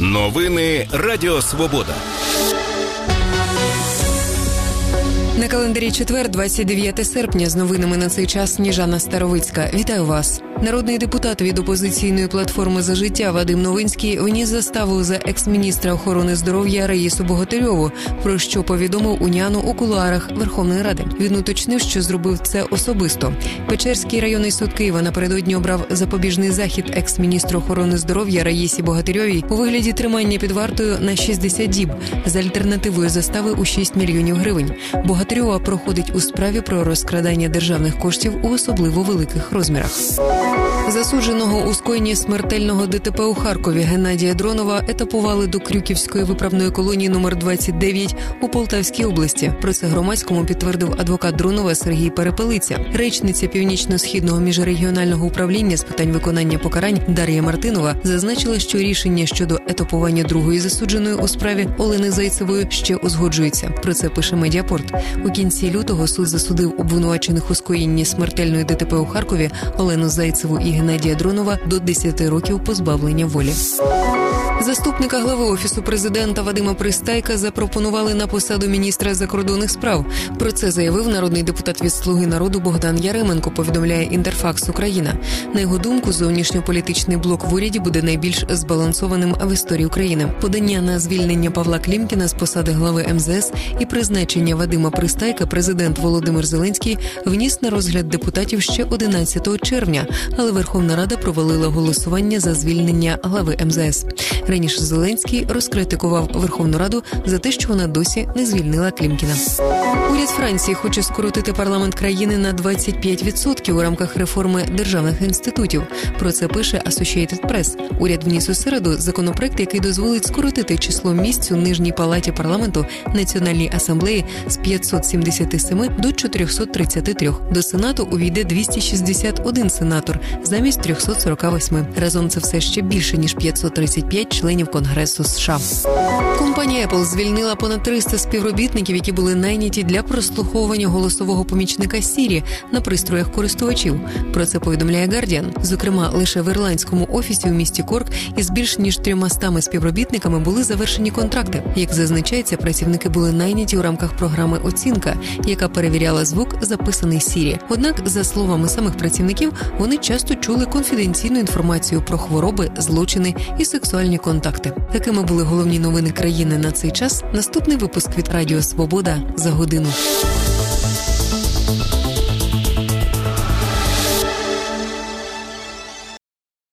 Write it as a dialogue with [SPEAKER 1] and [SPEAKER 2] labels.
[SPEAKER 1] Новини Радіо Свобода.
[SPEAKER 2] На календарі четвер, 29 серпня. З новинами на цей час Сніжана Старовицька. Вітаю вас. Народний депутат від опозиційної платформи «За життя» Вадим Новинський вніс заставу за екс-міністра охорони здоров'я Раїсу Богатирьову, про що повідомив Уніану у кулуарах Верховної Ради. Він уточнив, що зробив це особисто. Печерський районний суд Києва напередодні обрав запобіжний захід екс-міністру охорони здоров'я Раїсі Богатирьовій у вигляді тримання під вартою на 60 діб з альтернативою застави у 6 мільйонів гривень. Богатирьова проходить у справі про розкрадання державних коштів у особливо великих розмірах. Засудженого у скоєнні смертельного ДТП у Харкові Геннадія Дронова етапували до Крюківської виправної колонії номер 29 у Полтавській області. Про це громадському підтвердив адвокат Дронова Сергій Перепелиця. Речниця Північно-Східного міжрегіонального управління з питань виконання покарань Дар'я Мартинова зазначила, що рішення щодо етапування другої засудженої у справі Олени Зайцевої ще узгоджується. Про це пише Медіапорт. У кінці лютого суд засудив обвинувачених у скоєнні смертельної ДТП у Харкові Олену Зайцеву і Геннадія Дронова до 10 років позбавлення волі. Заступника глави Офісу президента Вадима Пристайка запропонували на посаду міністра закордонних справ. Про це заявив народний депутат від «Слуги народу» Богдан Яременко, повідомляє Інтерфакс Україна. На його думку, зовнішньополітичний блок в уряді буде найбільш збалансованим в історії України. Подання на звільнення Павла Клімкіна з посади глави МЗС і призначення Вадима Пристайка президент Володимир Зеленський вніс на розгляд депутатів ще 11 червня, але Верховна Рада провалила голосування за звільнення глави МЗС. Раніше Зеленський розкритикував Верховну Раду за те, що вона досі не звільнила Клімкіна. Уряд Франції хоче скоротити парламент країни на 25% у рамках реформи державних інститутів. Про це пише Associated Press. Уряд вніс у середу законопроект, який дозволить скоротити число місць у нижній палаті парламенту Національній асамблеї з 577 до 433. До Сенату увійде 261 сенатор замість 348. Разом це все ще більше, ніж 535 членів Конгресу США. Компанія Apple звільнила понад 300 співробітників, які були найняті для прослуховування голосового помічника Siri на пристроях користувачів. Про це повідомляє Guardian. Зокрема, лише в ірландському офісі у місті Корк із більш ніж 300 співробітниками були завершені контракти. Як зазначається, працівники були найняті у рамках програми «Оцінка», яка перевіряла звук, записаний Siri. Однак, за словами самих працівників, вони часто чули конфіденційну інформацію про хвороби, злочини і сексуальні контакти. Такими були головні новини країни на цей час. Наступний випуск від Радіо Свобода за годину.